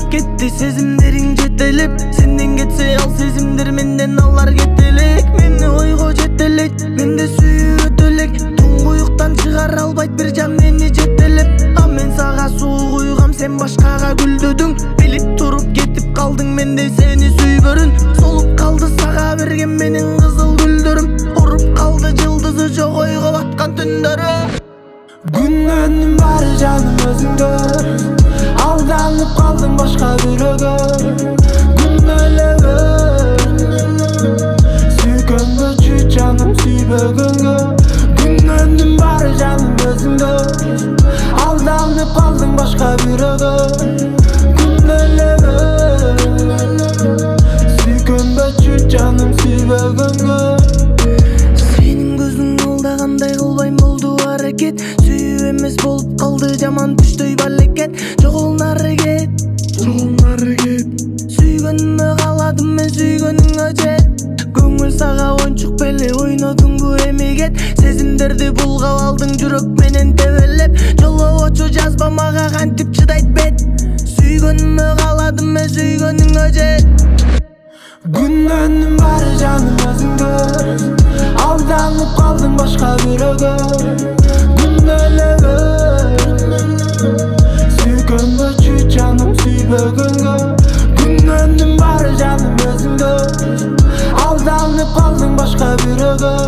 кетти сезимдериң жетелеп. Сенден кетсе ал сезимдер менден алар кетелек. Мени ойго жетелейт, менде сүйүү өтөлек. Туңгуюктан чыгара албайт бир жан мени жетелеп. А мен сага суу куйгам, сен башкага гүлдөдүң. Билип туруп кетип калдың мендей сени сүйбөрүн. Солуп калды сага берген менин кызыл гүлдөрүм. Уруп калды жылдызы жок ойго баткан түндөрүм. Күннөнүн баары жаным өзүңдө, алданып калдым башка бирөөгө. Күнөөлөгө сүйгөнгөчү жаным сүйбөгөнгө. Күннөнүн баары жаным өзүңдө, алданып калдым башка бирөөгө. Күнөөлөгө сүйгөнгөчү жаным сүйбөгөнгө. Сенин көзүң алдагандай кылбайм болду аракет. Сүйүү эмес болуп калды жаман түштөй балекет. Жогол нары кет, сүйгөнүмө каладым мен сүйгөнүңө жет. Көңүл сага ойнчук беле ойнодуңбу эми кет. Сезимдерди булгап алдың жүрөк менен тебелеп. Жолобочу жазба мага кантип чыдайт бет. Сүйгөнүмө каладым мен сүйгөнүңө жет. Күннөнүн баары жаным өзүңдө, алданып калдым башка бирөөгө. Күнөөлөгө сүйгөнгөчү жаным сүйбөгөнгө. Күннөнүн баары жаным өзүңдө, алданып калдым башка бирөөгө.